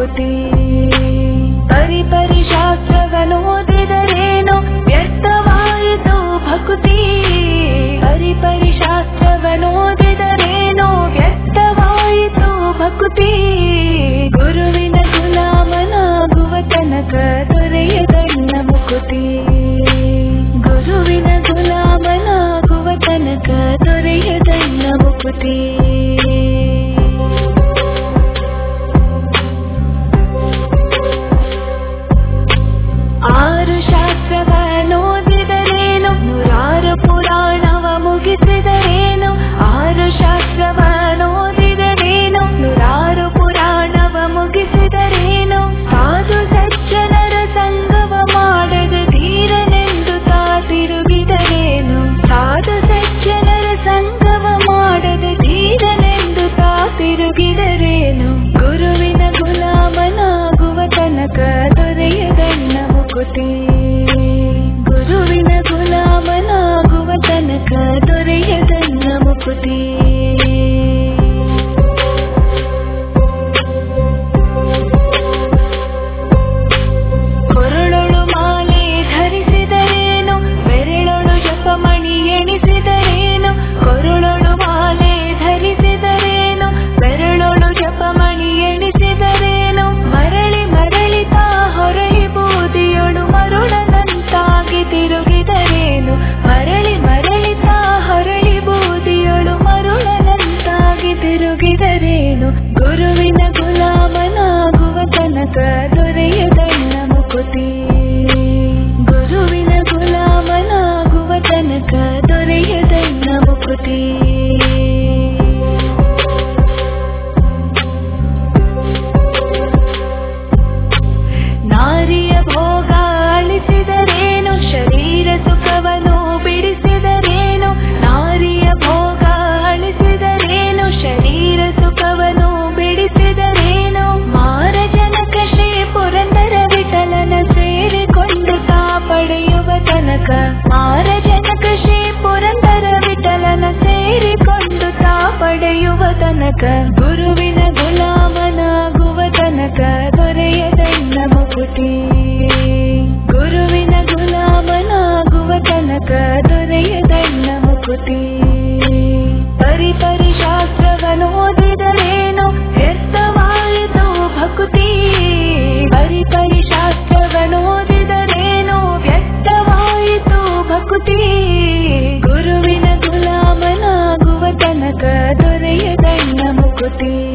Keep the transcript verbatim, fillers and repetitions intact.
ಮುಕುತಿ ಪರಿ ಪರಿ ಶಾಸ್ತ್ರವನ್ನೋದಿದರೇನೋ ವ್ಯರ್ಥವಾಯಿತು ಭಕುತಿ ಪರಿ ಪರಿ ಶಾಸ್ತ್ರವನ್ನೋದಿದರೇನೋ ವ್ಯರ್ಥವಾಯಿತು ಭಕುತಿ ಗುರುವಿನ ಗುಲಾಮನಾಗುವ ತನಕ ದೊರೆಯದಣ್ಣ ಮುಕುತಿ ಗುರುವಿನ ಗುಲಾಮನಾಗುವ ತನಕ ದೊರೆಯದಣ್ಣ ಮುಕುತಿ ಆರು ಶಾಸ್ತ್ರವನ್ನೋದಿದರೇನು ನೂರಾರು ಪುರಾಣವ ಮುಗಿಸಿದರೇನು ಆರು ಶಾಸ್ತ್ರವನ್ನೋದಿದರೇನು ನೂರಾರು ಪುರಾಣವ ಮುಗಿಸಿದರೇನು ಸಾಧು ಸಜ್ಜನರ ಸಂಗವ ಮಾಡದ ಧೀರನೆಂದು ತಾ ತಿರುಗಿದರೇನು ಸಾಧು ಸಜ್ಜನರ ಸಂಗವ ಮಾಡದ ಧೀರನೆಂದು ತಾ ತಿರುಗಿದರೇನು ಗುರುವಿನ ಗುಲಾಮನಾಗುವ ತನಕ ದೊರೆಯದಣ್ಣ ಮುಕುತಿ ಗುರುವಿನ ಗುಲಾಮನಾಗುವ ತನಕ ದೊರೆಯದಣ್ಣ ಮುಕುತಿ ಕೊರಳೊಳು ಮಾಲೆ ಧರಿಸಿದರೇನು ಬೆರಳೊಳು ಜಪಮಣಿ ಎಣಿಸಿದರೇನು ಕೊರಳೊಳು ಮಾಲೆ ಧರಿಸಿದರೇನು ಬೆರಳೊಳು ಜಪಮಣಿ ಎಣಿಸಿದರೇನು ಮರಳಿ ಮರಳಿ ತಾ ಹೊರಳಿ ಬೂದಿಯೊಳು ಮರುಳನಂತಾಗಿ ತಿರುಗಿದರೇನು ಮರಳಿ ಮರಳಿ ತಾ ಹೊರಳಿ ಬೂದಿಯೊಳು ಮರುಳನಂತಾಗಿ ತಿರುಗಿದರೇನು ಗುರುವಿನ ಗುಲಾಮನಾಗುವ ತನಕ ದೊರೆಯದಣ್ಣ ಮುಕುತಿ ಗುರುವಿನ ಗುಲಾಮನಾಗುವ ತನಕ ದೊರೆಯದಣ್ಣ ಮುಕುತಿ ನಾರಿಯ ಭೋಗ ಅಳಿಸಿದರೇನು ಶರೀರ ಸುಖವನ್ನು ಬಿಡಿಸಿದರೇನು ನಾರಿಯ ಭೋಗ ಅಳಿಸಿದರೇನು ಶರೀರ ಸುಖವನ್ನು ಬಿಡಿಸಿದರೇನು ಮಾರಜನಕ ಶ್ರೀ ಪುರಂದರ ವಿಠಲನ ಸೇರಿಕೊಂಡು ತಾ ಪಡೆಯುವ ತನಕ ಮಾರಜನಕ ಶ್ರೀ ಪುರಂದರ ವಿಠಲನ ಸೇರಿಕೊಂಡು ತಾ ಪಡೆಯುವ ತನಕ ಗುರುವಿನ ಗುಲಾಮನಾಗುವ ತನಕ ದೊರೆಯದಣ್ಣ ಮುಕುತಿ ಗುರುವಿನ ಗುಲಾಮನಾಗುವ ತನಕ ದೊರೆಯದಣ್ಣ ಮುಕುತಿ ಪರಿ ಪರಿ ಶಾಸ್ತ್ರವನ್ನೋದಿದರೇನು ವ್ಯರ್ಥವಾಯಿತು ಭಕುತಿ ಪರಿ ಪರಿ ಶಾಸ್ತ್ರವನ್ನೋದಿದರೇನು ವ್ಯರ್ಥವಾಯಿತು ಭಕುತಿ ಗುರುವಿನ ಗುಲಾಮನಾಗುವ ತನಕ ದೊರೆಯದಣ್ಣ ಮುಕುತಿ